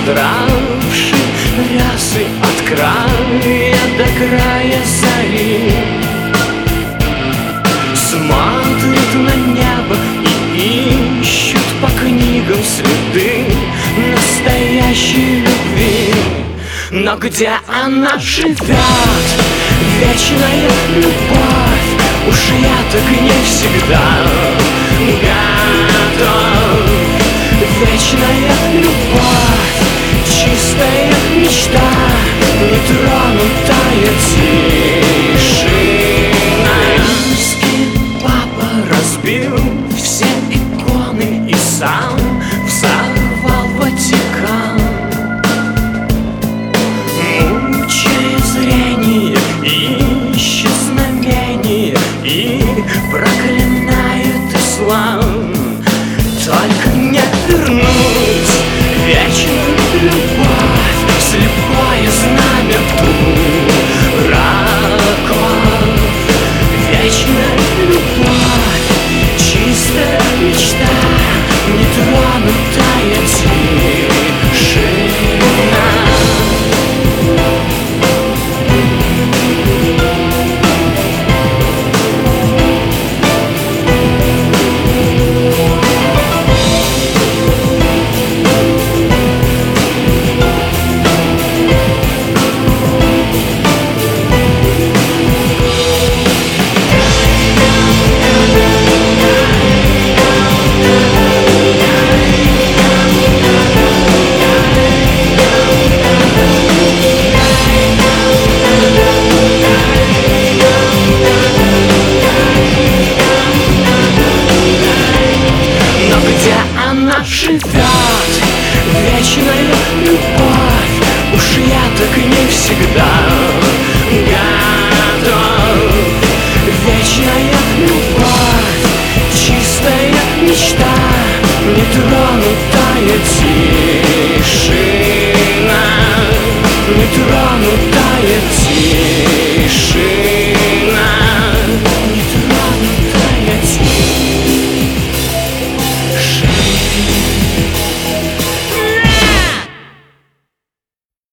задравши рясы от края до края зари, смотрят на небо и ищут по книгам следы настоящей любви. Но где она живет, вечная любовь? Уж я так не всегда готов. Вечная любовь, чистая мечта, нетронутая тишина. Римский папа разбил все иконы и сам взорвал Ватикан, мучая зрение, ищет знамение и проклинает ислам. Только не вернуть вечную любовь, слепое знамя дураков. Вечная любовь, чистая мечта, нетронутая тишина. Живет вечная любовь, уж я так не всегда готов. Вечная любовь, чистая мечта, нетронутая тишина, нетронутая тишина.